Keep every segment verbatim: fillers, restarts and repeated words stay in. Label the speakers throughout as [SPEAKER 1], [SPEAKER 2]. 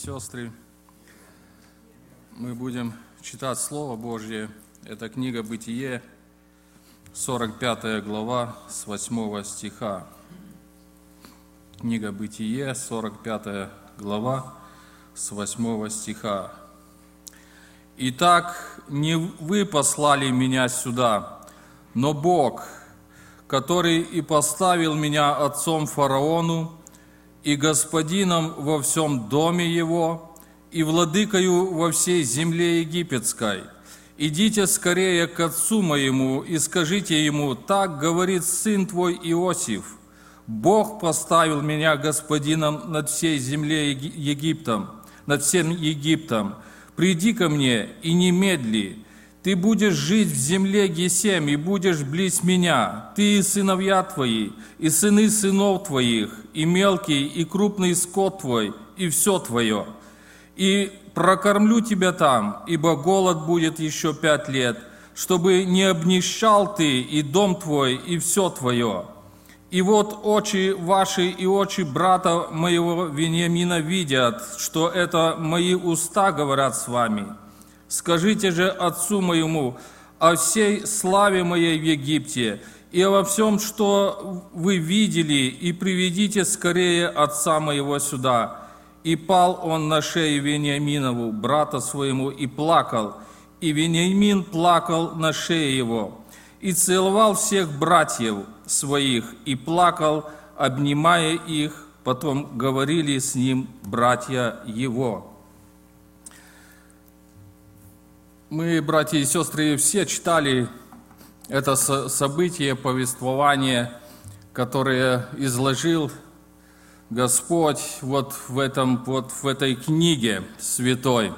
[SPEAKER 1] сестры, мы будем читать Слово Божье. Это книга Бытие, сорок пятая глава, с восьмого стиха. Книга Бытие, сорок пятая глава, с восьмого стиха. «Итак, не вы послали меня сюда, но Бог, который и поставил меня отцом фараону, и господином во всем доме его, и владыкою во всей земле египетской. Идите скорее к отцу моему и скажите ему: так говорит сын твой Иосиф, Бог поставил меня господином над всей землей Египтом, над всем Египтом. Приди ко мне и немедли. Ты будешь жить в земле Гесем, и будешь близ меня, ты и сыновья твои, и сыны сынов твоих, и мелкий, и крупный скот твой, и все твое. И прокормлю тебя там, ибо голод будет еще пять лет, чтобы не обнищал ты, и дом твой, и все твое. И вот очи ваши и очи брата моего Вениамина видят, что это мои уста говорят с вами. Скажите же отцу моему о всей славе моей в Египте и обо всем, что вы видели, и приведите скорее отца моего сюда». И пал он на шею Вениаминову, брата своему, и плакал. И Вениамин плакал на шее его, и целовал всех братьев своих, и плакал, обнимая их. Потом говорили с ним братья его. Мы, братья и сестры, все читали это событие, повествование, которое изложил Господь вот в, этом, вот в этой книге святой.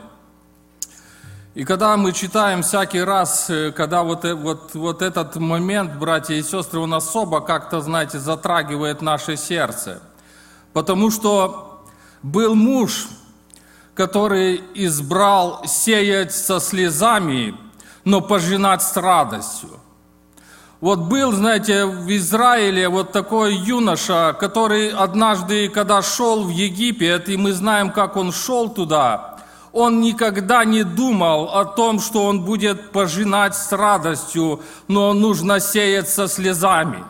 [SPEAKER 1] И когда мы читаем всякий раз, когда вот, вот, вот этот момент, братья и сестры, он особо как-то, знаете, затрагивает наше сердце. Потому что был муж, который избрал сеять со слезами, но пожинать с радостью. Вот был, знаете, в Израиле вот такой юноша, который однажды, когда шел в Египет, и мы знаем, как он шел туда, он никогда не думал о том, что он будет пожинать с радостью, но нужно сеять со слезами.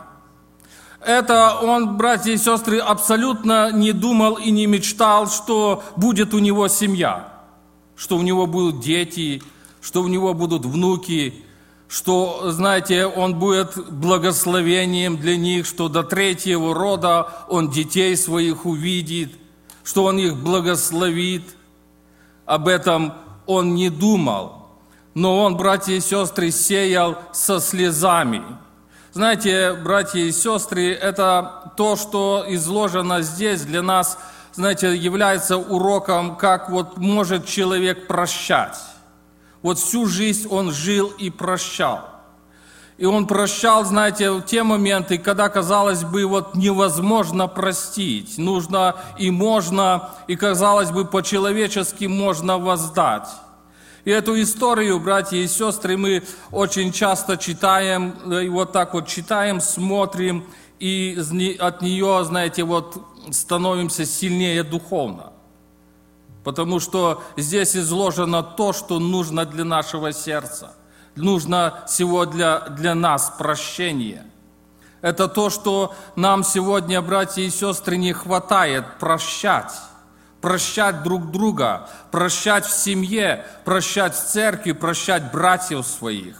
[SPEAKER 1] Это он, братья и сестры, абсолютно не думал и не мечтал, что будет у него семья, что у него будут дети, что у него будут внуки, что, знаете, он будет благословением для них, что до третьего рода он детей своих увидит, что он их благословит. Об этом он не думал, но он, братья и сестры, сеял со слезами. Знаете, братья и сестры, это то, что изложено здесь для нас, знаете, является уроком, как вот может человек прощать. Вот всю жизнь он жил и прощал. И он прощал, знаете, в те моменты, когда, казалось бы, вот невозможно простить. Нужно и можно, и, казалось бы, по-человечески можно воздать. И эту историю, братья и сестры, мы очень часто читаем, и вот так вот читаем, смотрим, и от нее, знаете, вот становимся сильнее духовно. Потому что здесь изложено то, что нужно для нашего сердца. Нужно всего для, для нас прощение. Это то, что нам сегодня, братья и сестры, не хватает прощать. Прощать друг друга, прощать в семье, прощать в церкви, прощать братьев своих.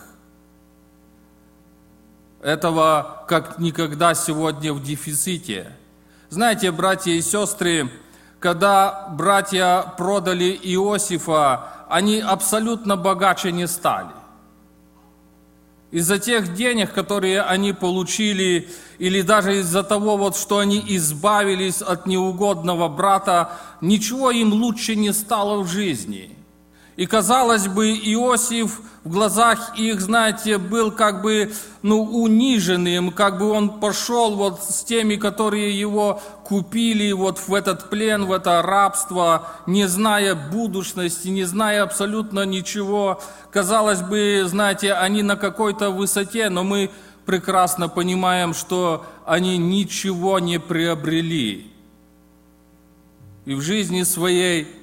[SPEAKER 1] Этого как никогда сегодня в дефиците. Знаете, братья и сестры, когда братья продали Иосифа, они абсолютно богаче не стали. Из-за тех денег, которые они получили, или даже из-за того, вот, что они избавились от неугодного брата, ничего им лучше не стало в жизни. И, казалось бы, Иосиф в глазах их, знаете, был как бы, ну, униженным, как бы он пошел вот с теми, которые его купили вот в этот плен, в это рабство, не зная будущности, не зная абсолютно ничего. Казалось бы, знаете, они на какой-то высоте, но мы прекрасно понимаем, что они ничего не приобрели. И в жизни своей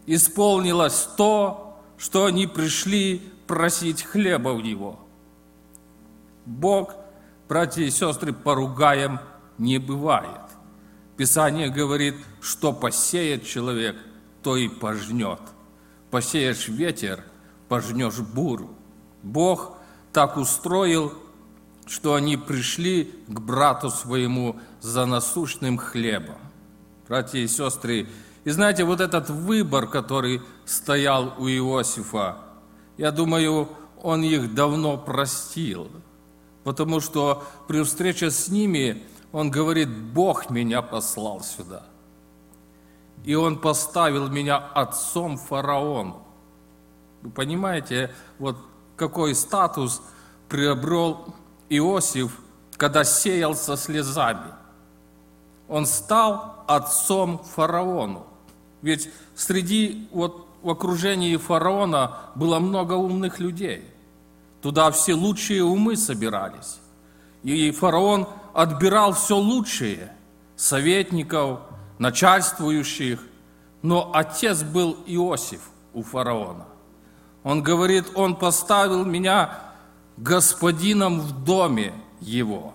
[SPEAKER 1] исполнилось то, что они пришли просить хлеба у Него. Бог, братья и сестры, поругаем не бывает. Писание говорит, что посеет человек, то и пожнет. Посеешь ветер, пожнешь бурю. Бог так устроил, что они пришли к брату своему за насущным хлебом. Братья и сестры, и знаете, вот этот выбор, который стоял у Иосифа, я думаю, он их давно простил, потому что при встрече с ними он говорит: Бог меня послал сюда, и Он поставил меня отцом фараону. Вы понимаете, вот какой статус приобрел Иосиф, когда сеял со слезами. Он стал отцом фараону. Ведь среди, вот в окружении фараона было много умных людей. Туда все лучшие умы собирались. И фараон отбирал все лучшее, советников, начальствующих. Но отец был Иосиф у фараона. Он говорит: он поставил меня господином в доме его.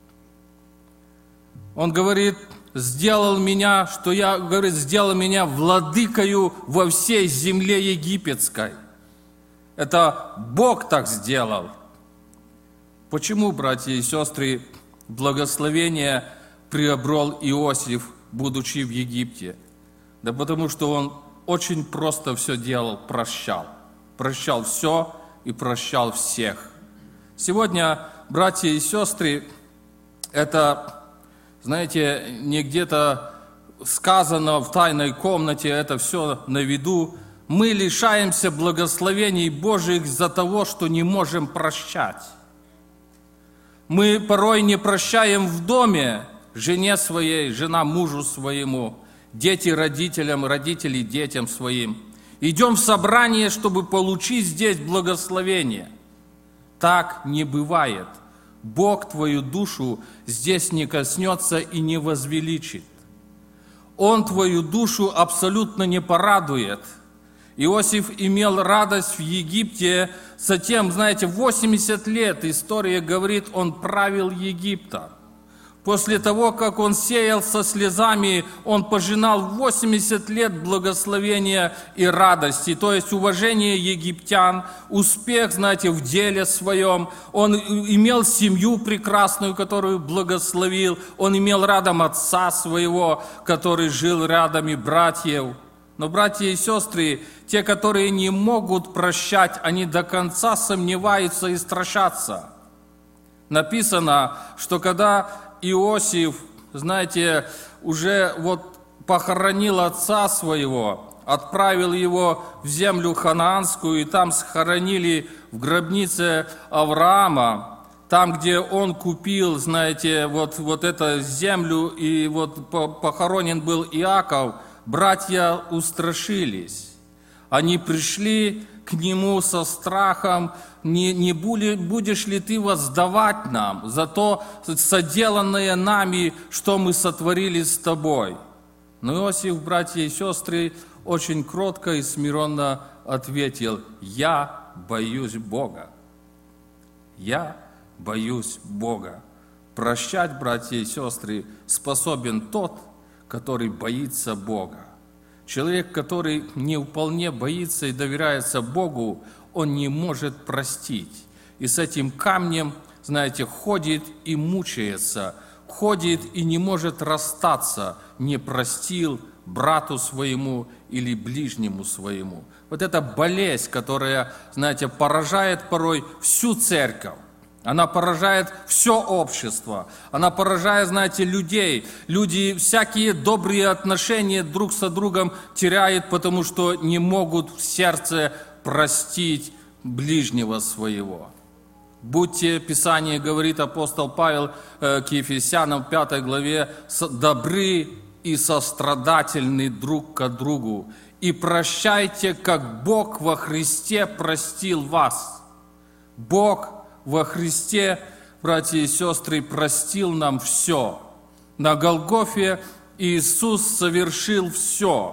[SPEAKER 1] Он говорит: сделал меня, что я, говорит, сделал меня владыкою во всей земле египетской. Это Бог так сделал. Почему, братья и сестры, благословение приобрел Иосиф, будучи в Египте? Да потому что он очень просто все делал, прощал. Прощал все и прощал всех. Сегодня, братья и сестры, это, знаете, не где-то сказано в тайной комнате, это все на виду. Мы лишаемся благословений Божьих из-за того, что не можем прощать. Мы порой не прощаем в доме жене своей, жена мужу своему, дети родителям, родители детям своим. Идем в собрание, чтобы получить здесь благословение. Так не бывает. Бог твою душу здесь не коснется и не возвеличит. Он твою душу абсолютно не порадует. Иосиф имел радость в Египте, затем, знаете, восемьдесят лет, история говорит, он правил Египтом. После того, как он сеял со слезами, он пожинал восемьдесят лет благословения и радости, то есть уважение египтян, успех, знаете, в деле своем. Он имел семью прекрасную, которую благословил, он имел рядом отца своего, который жил рядом, и братьев. Но, братья и сестры, те, которые не могут прощать, они до конца сомневаются и страшатся. Написано, что когда Иосиф, знаете, уже вот похоронил отца своего, отправил его в землю ханаанскую, и там схоронили в гробнице Авраама, там, где он купил, знаете, вот, вот эту землю, и вот похоронен был Иаков, братья устрашились. Они пришли к нему со страхом: не, не будешь ли ты воздавать нам за то соделанное нами, что мы сотворили с тобой? Но Иосиф, братья и сестры, очень кротко и смиренно ответил: я боюсь Бога. Я боюсь Бога. Прощать, братья и сестры, способен тот, который боится Бога. Человек, который не вполне боится и доверяется Богу, он не может простить. И с этим камнем, знаете, ходит и мучается, ходит и не может расстаться, не простил брату своему или ближнему своему. Вот эта болезнь, которая, знаете, поражает порой всю церковь. Она поражает все общество. Она поражает, знаете, людей. Люди всякие добрые отношения друг со другом теряют, потому что не могут в сердце простить ближнего своего. Будьте, Писание говорит, апостол Павел э, к Ефесянам в пятой главе, добры и сострадательны друг к другу, и прощайте, как Бог во Христе простил вас. Бог во Христе, братья и сестры, простил нам все. На Голгофе Иисус совершил все.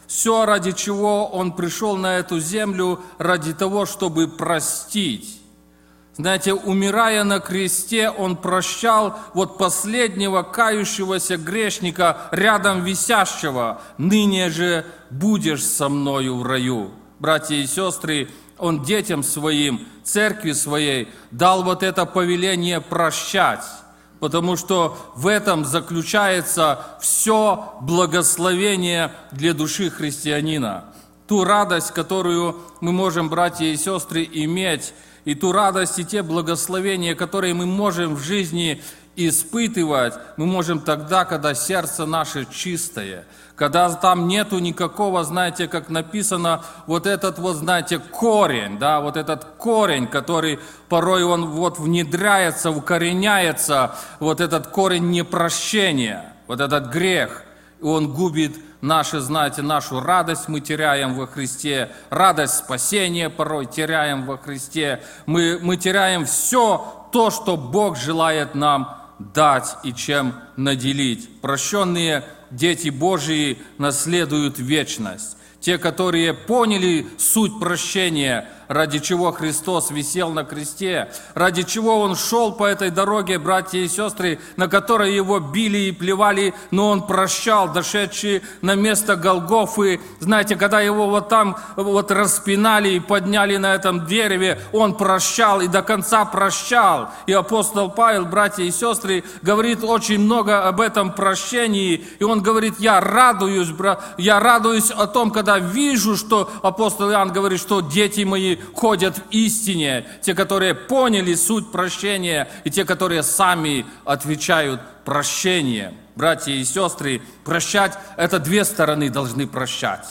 [SPEAKER 1] Все, ради чего Он пришел на эту землю, ради того, чтобы простить. Знаете, умирая на кресте, Он прощал вот последнего кающегося грешника, рядом висящего. «Ныне же будешь со мною в раю». Братья и сестры, Он детям Своим, церкви Своей дал вот это повеление прощать, потому что в этом заключается все благословение для души христианина. Ту радость, которую мы можем, братья и сестры, иметь, и ту радость, и те благословения, которые мы можем в жизни испытывать, мы можем тогда, когда сердце наше чистое, когда там нету никакого, знаете, как написано, вот этот вот, знаете, корень, да, вот этот корень, который порой он вот внедряется, укореняется, вот этот корень непрощения, вот этот грех, и он губит наши, знаете, нашу радость мы теряем во Христе, радость спасения порой теряем во Христе, мы, мы теряем все то, что Бог желает нам дать и чем наделить. Прощенные дети Божии наследуют вечность. Те, которые поняли суть прощения, ради чего Христос висел на кресте, ради чего Он шел по этой дороге, братья и сестры, на которой Его били и плевали, но Он прощал, дошедшие на место Голгофы. Знаете, когда Его вот там вот распинали и подняли на этом дереве, Он прощал и до конца прощал. И апостол Павел, братья и сестры, говорит очень много об этом прощении. И он говорит, я радуюсь, я радуюсь о том, когда вижу, что апостол Иоанн говорит, что дети мои ходят в истине, те, которые поняли суть прощения, и те, которые сами отвечают прощением. Братья и сестры, прощать – это две стороны должны прощать.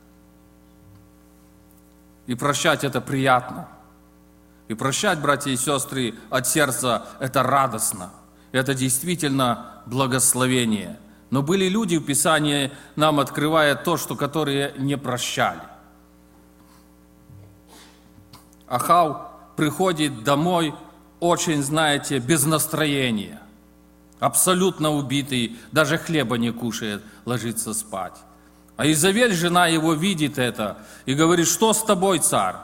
[SPEAKER 1] И прощать – это приятно. И прощать, братья и сестры, от сердца – это радостно. Это действительно благословение. Но были люди в Писании, нам открывает то, что которые не прощали. Ахав приходит домой очень, знаете, без настроения, абсолютно убитый, даже хлеба не кушает, ложится спать. А Изавель, жена его, видит это и говорит, что с тобой, царь?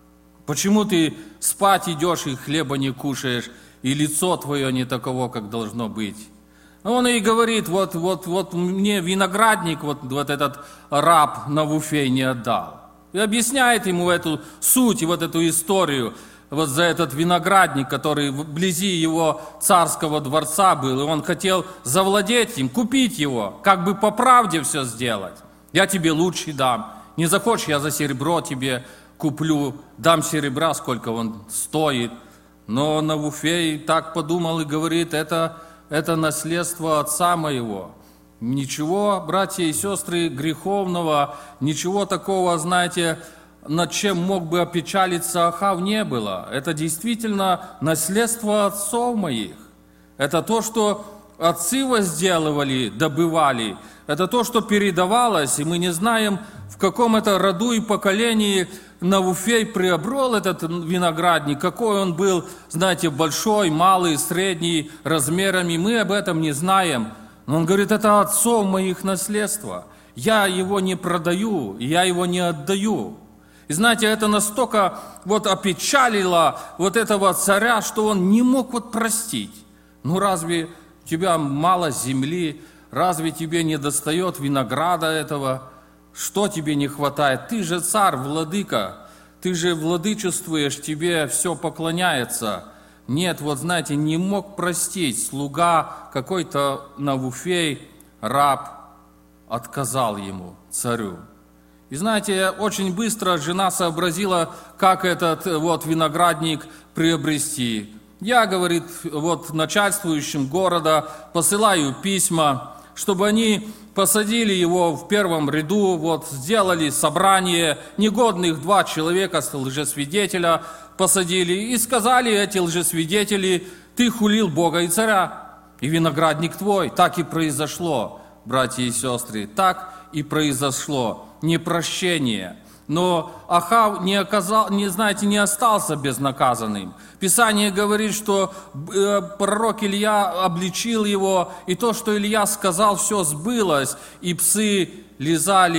[SPEAKER 1] Почему ты спать идешь и хлеба не кушаешь, и лицо твое не таково, как должно быть? Он ей говорит, вот, вот, вот мне виноградник, вот, вот этот раб Навуфей не отдал. И объясняет ему эту суть и вот эту историю, вот за этот виноградник, который вблизи его царского дворца был, и он хотел завладеть им, купить его, как бы по правде все сделать. Я тебе лучший дам, не захочешь, я за серебро тебе куплю, дам серебра, сколько он стоит. Но Навуфей так подумал и говорит, это, это наследство отца моего. Ничего, братья и сестры, греховного, ничего такого, знаете, над чем мог бы опечалиться Ахав, не было. Это действительно наследство отцов моих. Это то, что отцы возделывали, добывали. Это то, что передавалось, и мы не знаем, в каком это роду и поколении Навуфей приобрел этот виноградник, какой он был, знаете, большой, малый, средний размерами, мы об этом не знаем. Но он говорит, это отцов моих наследство. Я его не продаю, я его не отдаю. И знаете, это настолько вот опечалило вот этого царя, что он не мог вот простить. Ну разве у тебя мало земли, разве тебе не достает винограда этого? Что тебе не хватает? Ты же царь, владыка, ты же владычествуешь, тебе все поклоняется. Нет, вот знаете, не мог простить. Слуга какой-то Навуфей, раб, отказал ему, царю. И знаете, очень быстро жена сообразила, как этот вот виноградник приобрести. Я, говорит, вот начальствующим города посылаю письма, чтобы они посадили его в первом ряду, вот сделали собрание, негодных два человека, лжесвидетеля, посадили и сказали эти лжесвидетели, ты хулил Бога и царя, и виноградник твой. Так и произошло, братья и сестры, так и произошло. Непрощение. Но Ахав не оказал, не, знаете, не остался безнаказанным. Писание говорит, что э, пророк Илья обличил его, и то, что Илья сказал, все сбылось, и псы лизали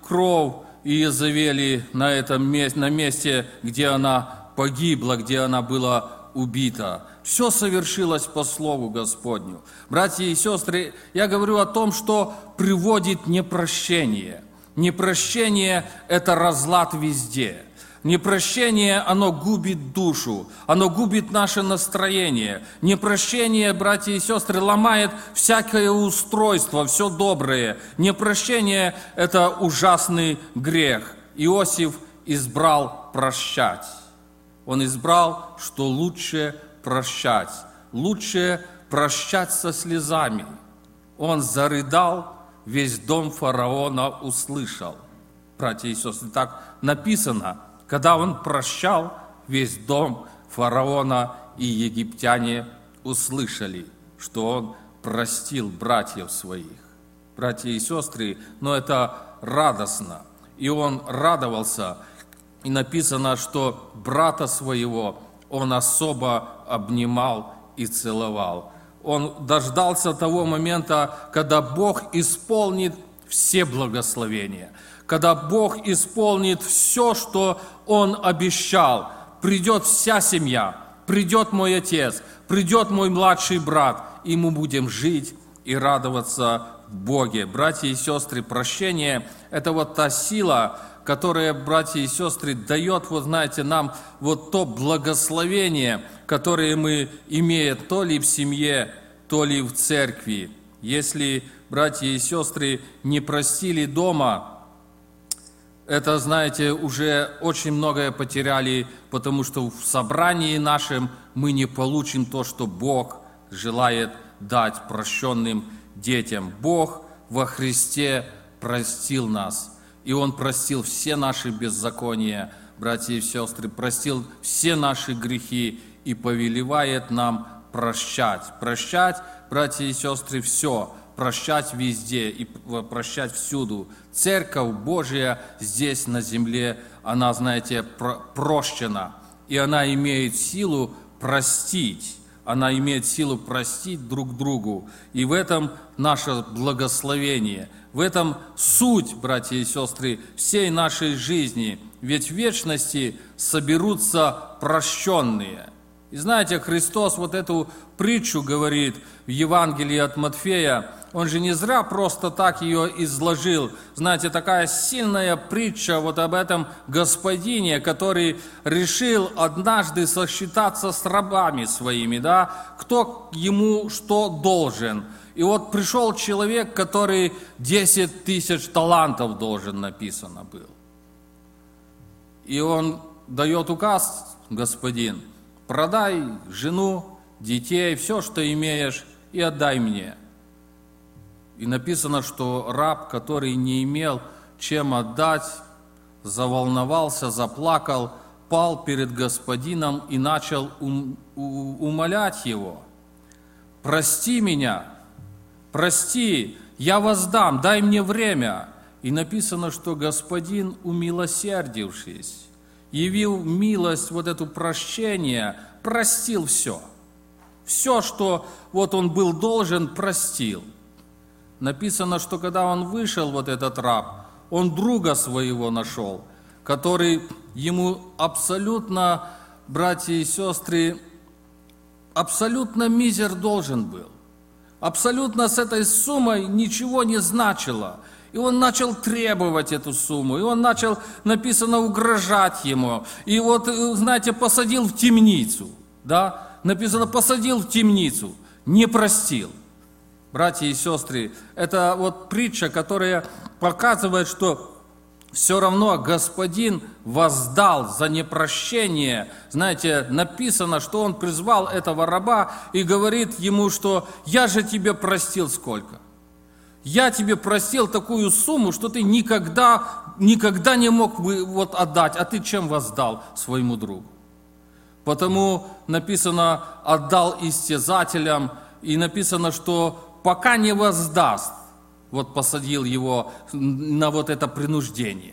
[SPEAKER 1] кровь Иезавели на этом месте, на месте, где она погибла, где она была убита. Все совершилось по Слову Господню. Братья и сестры, я говорю о том, что приводит непрощение. Непрощение – это разлад везде. Непрощение, оно губит душу, оно губит наше настроение. Непрощение, братья и сестры, ломает всякое устройство, все доброе. Непрощение – это ужасный грех. Иосиф избрал прощать. Он избрал, что лучше прощать. Лучше прощать со слезами. Он зарыдал, весь дом фараона услышал. Братья и сестры, так написано. Когда он прощал, весь дом фараона и египтяне услышали, что он простил братьев своих. Братья и сестры, но это радостно. И он радовался. И написано, что брата своего он особо обнимал и целовал. Он дождался того момента, когда Бог исполнит все благословения. Когда Бог исполнит все, что Он обещал, придет вся семья, придет мой отец, придет мой младший брат, и мы будем жить и радоваться в Боге. Братья и сестры, прощение – это вот та сила, которая, братья и сестры, дает, вот знаете, нам вот то благословение, которое мы имеем то ли в семье, то ли в церкви. Если братья и сестры не простили дома, это, знаете, уже очень многое потеряли, потому что в собрании нашем мы не получим то, что Бог желает дать прощенным детям. Бог во Христе простил нас, и Он простил все наши беззакония, братья и сестры, простил все наши грехи и повелевает нам прощать. Прощать, братья и сестры, все. Прощать везде и прощать всюду. Церковь Божия здесь на земле, она, знаете, прощена. И она имеет силу простить. Она имеет силу простить друг другу. И в этом наше благословение. В этом суть, братья и сестры, всей нашей жизни. Ведь в вечности соберутся прощенные. И знаете, Христос вот эту притчу говорит в Евангелии от Матфея. Он же не зря просто так ее изложил. Знаете, такая сильная притча вот об этом господине, который решил однажды сосчитаться с рабами своими, да, кто ему что должен. И вот пришел человек, который десять тысяч талантов должен, написано был. И он дает указ, господин, продай жену, детей, все, что имеешь, и отдай мне. И написано, что раб, который не имел чем отдать, заволновался, заплакал, пал перед господином и начал ум, умолять его. «Прости меня, прости, я воздам, дай мне время». И написано, что господин, умилосердившись, явил милость, вот это прощение, простил все. Все, что вот он был должен, простил. Написано, что когда он вышел, вот этот раб, он друга своего нашел, который ему абсолютно, братья и сестры, абсолютно мизер должен был. Абсолютно с этой суммой ничего не значило. И он начал требовать эту сумму, и он начал, написано, угрожать ему. И вот, знаете, посадил в темницу, да, написано, посадил в темницу, не простил. Братья и сестры, это вот притча, которая показывает, что все равно Господин воздал за непрощение. Знаете, написано, что Он призвал этого раба и говорит ему, что «я же тебе простил сколько? Я тебе простил такую сумму, что ты никогда, никогда не мог бы вот отдать, а ты чем воздал своему другу?» Потому написано «отдал истязателям», и написано, что пока не воздаст, вот посадил его на вот это принуждение.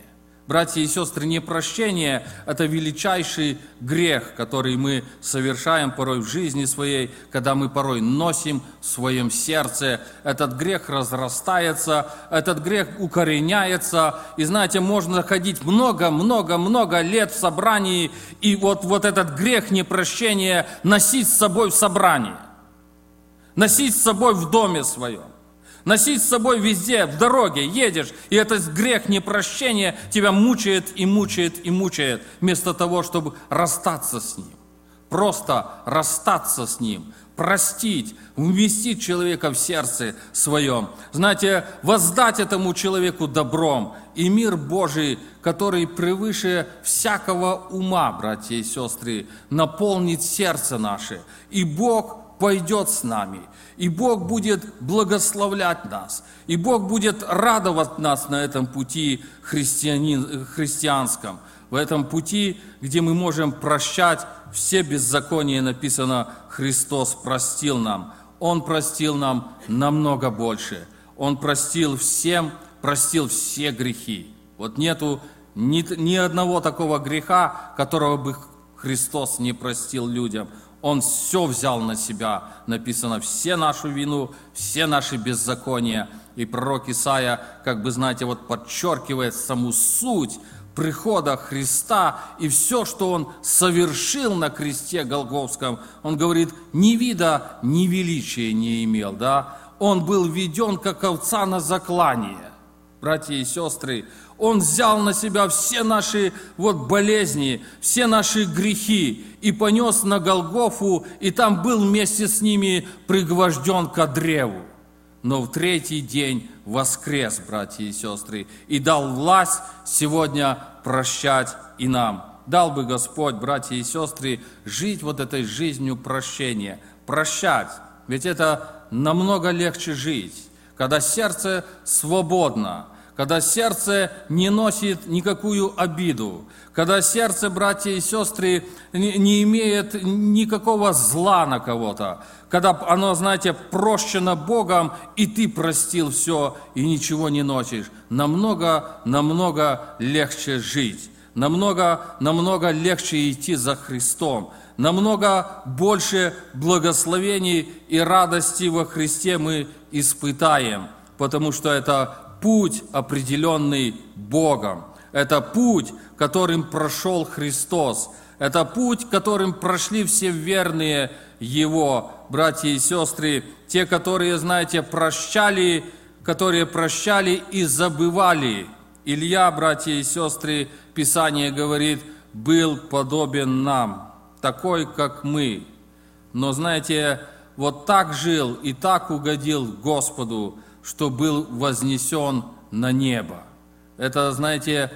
[SPEAKER 1] Братья и сестры, непрощение – это величайший грех, который мы совершаем порой в жизни своей, когда мы порой носим в своем сердце. Этот грех разрастается, этот грех укореняется. И знаете, можно ходить много-много-много лет в собрании, и вот, вот этот грех непрощения носить с собой в собрании, носить с собой в доме своем. Носить с собой везде, в дороге, едешь, и этот грех непрощения тебя мучает и мучает и мучает, вместо того, чтобы расстаться с ним. Просто расстаться с ним, простить, вместить человека в сердце своем. Знаете, воздать этому человеку добром. И мир Божий, который превыше всякого ума, братья и сестры, наполнит сердце наше. И Бог пойдет с нами, и Бог будет благословлять нас, и Бог будет радовать нас на этом пути христианин, христианском, в этом пути, где мы можем прощать все беззакония. Написано, Христос простил нам. Он простил нам намного больше. Он простил всем, простил все грехи. Вот нету ни, ни одного такого греха, которого бы Христос не простил людям. Он все взял на себя, написано, все нашу вину, все наши беззакония. И пророк Исаия, как бы, знаете, вот подчеркивает саму суть прихода Христа и все, что Он совершил на кресте Голгофском. Он говорит, ни вида, ни величия не имел, да? Он был введен, как овца на заклание. Братья и сестры, Он взял на себя все наши вот болезни, все наши грехи и понес на Голгофу, и там был вместе с ними пригвожден ко древу. Но в третий день воскрес, братья и сестры, и дал власть сегодня прощать и нам. Дал бы Господь, братья и сестры, жить вот этой жизнью прощения, прощать. Ведь это намного легче жить, когда сердце свободно, когда сердце не носит никакую обиду, когда сердце, братья и сестры, не имеет никакого зла на кого-то, когда оно, знаете, прощено Богом, и ты простил все, и ничего не носишь. Намного, намного легче жить, намного, намного легче идти за Христом, намного больше благословений и радости во Христе мы испытаем, потому что это путь, определенный Богом. Это путь, которым прошел Христос. Это путь, которым прошли все верные Его, братья и сестры, те, которые, знаете, прощали, которые прощали и забывали. Илья, братья и сестры, Писание говорит, был подобен нам, такой, как мы. Но, знаете, вот так жил и так угодил Господу, что был вознесен на небо. Это, знаете,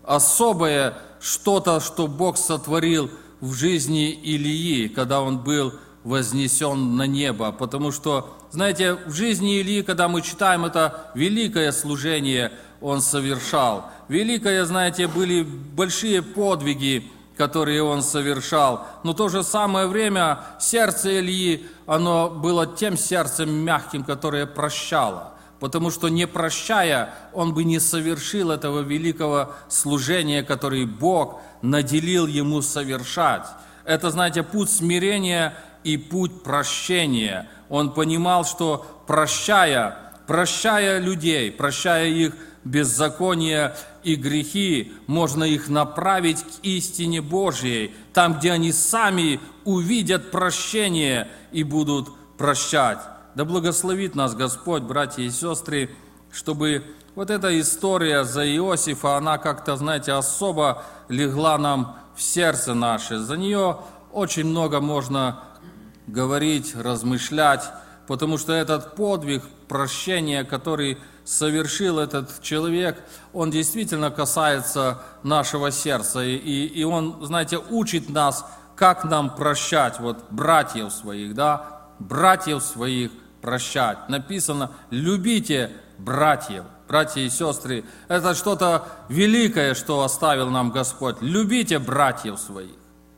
[SPEAKER 1] особое что-то, что Бог сотворил в жизни Илии, когда он был вознесен на небо. Потому что, знаете, в жизни Илии, когда мы читаем это великое служение, он совершал. Великое, знаете, были большие подвиги, которые он совершал. Но в то же самое время сердце Илии, оно было тем сердцем мягким, которое прощало. Потому что, не прощая, он бы не совершил этого великого служения, которое Бог наделил ему совершать. Это, знаете, путь смирения и путь прощения. Он понимал, что прощая, прощая людей, прощая их беззакония и грехи, можно их направить к истине Божьей, там, где они сами увидят прощение и будут прощать. Да благословит нас Господь, братья и сестры, чтобы вот эта история за Иосифа, она как-то, знаете, особо легла нам в сердце наше. За нее очень много можно говорить, размышлять, потому что этот подвиг прощения, который совершил этот человек, он действительно касается нашего сердца. И, и он, знаете, учит нас, как нам прощать вот братьев своих, да, братьев своих прощать. Написано, любите братьев, братья и сестры. Это что-то великое, что оставил нам Господь. Любите братьев своих.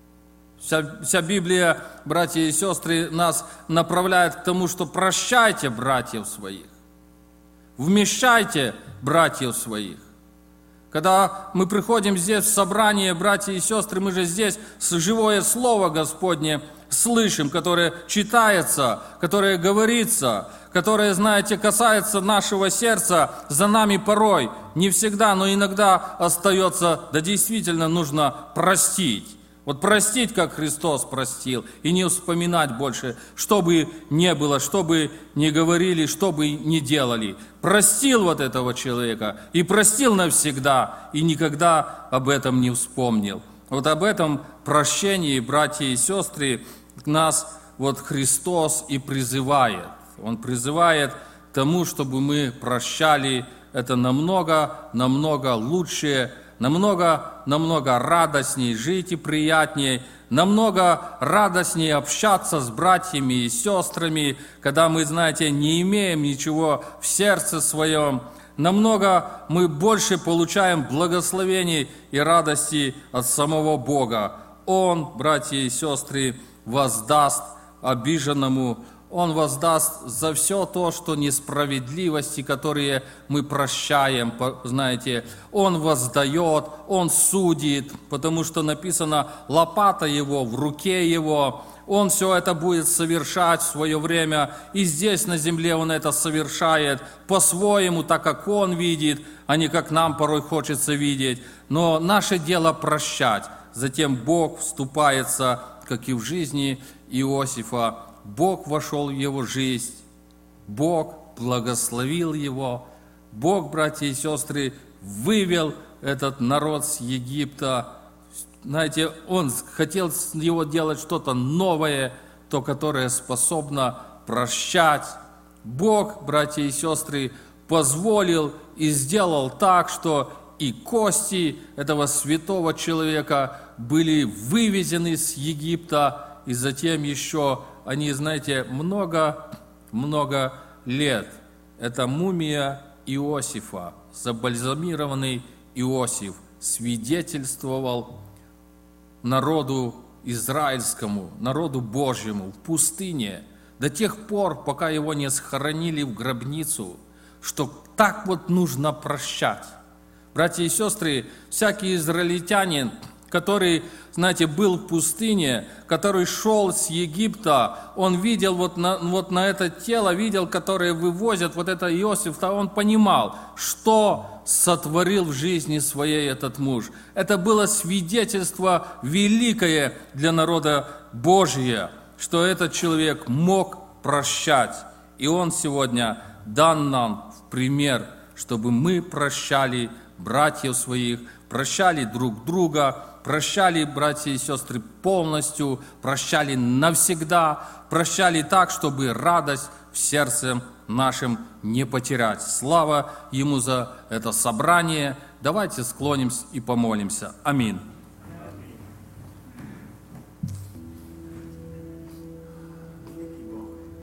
[SPEAKER 1] Вся, вся Библия, братья и сестры, нас направляет к тому, что прощайте братьев своих. Вмещайте братьев своих. Когда мы приходим здесь в собрание, братья и сестры, мы же здесь живое Слово Господне слышим, которое читается, которое говорится, которое, знаете, касается нашего сердца, за нами порой, не всегда, но иногда остается, да действительно нужно простить. Вот простить, как Христос простил, и не вспоминать больше, что бы ни было, что бы ни говорили, что бы ни делали. Простил вот этого человека, и простил навсегда, и никогда об этом не вспомнил. Вот об этом прощении, братья и сестры, нас вот Христос и призывает. Он призывает к тому, чтобы мы прощали. Это намного, намного лучше, намного, намного радостней жить и приятней, намного радостнее общаться с братьями и сестрами, когда мы, знаете, не имеем ничего в сердце своем. Намного мы больше получаем благословений и радости от самого Бога. Он, братья и сестры, воздаст обиженному, Он воздаст за все то, что несправедливости, которые мы прощаем, знаете. Он воздает, Он судит, потому что написано, лопата Его в руке Его. Он все это будет совершать в свое время, и здесь на земле Он это совершает по-своему, так как Он видит, а не как нам порой хочется видеть. Но наше дело прощать. Затем Бог вступается, как и в жизни Иосифа. Бог вошел в его жизнь, Бог благословил его, Бог, братья и сестры, вывел этот народ с Египта. Знаете, Он хотел с него делать что-то новое, то, которое способно прощать. Бог, братья и сестры, позволил и сделал так, что и кости этого святого человека были вывезены с Египта, и затем еще они, знаете, много-много лет. Это мумия Иосифа, забальзамированный Иосиф, свидетельствовал народу израильскому, народу Божьему в пустыне до тех пор, пока его не схоронили в гробницу, что так вот нужно прощать. Братья и сестры, всякий израильтянин, который, знаете, был в пустыне, который шел с Египта, он видел вот на, вот на это тело, видел, которое вывозят, вот это Иосиф, то он понимал, что сотворил в жизни своей этот муж. Это было свидетельство великое для народа Божия, что этот человек мог прощать. И он сегодня дан нам в пример, чтобы мы прощали братьев своих, прощали друг друга, прощали, братья и сестры, полностью, прощали навсегда, прощали так, чтобы радость в сердце нашем не потерять. Слава Ему за это собрание. Давайте склонимся и помолимся. Аминь.